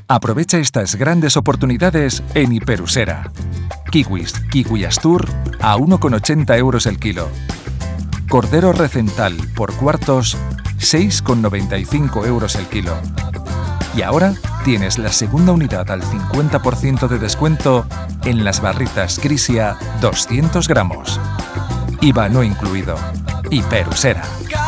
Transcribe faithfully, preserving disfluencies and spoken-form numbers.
Aprovecha estas grandes oportunidades en Hiperusera. Kiwis, Kiwi Astur a uno con ochenta euros el kilo. Cordero recental por cuartos, seis con noventa y cinco euros el kilo. Y ahora tienes la segunda unidad al cincuenta por ciento de descuento en las barritas Crisia doscientos gramos. I V A no incluido. Hiperusera.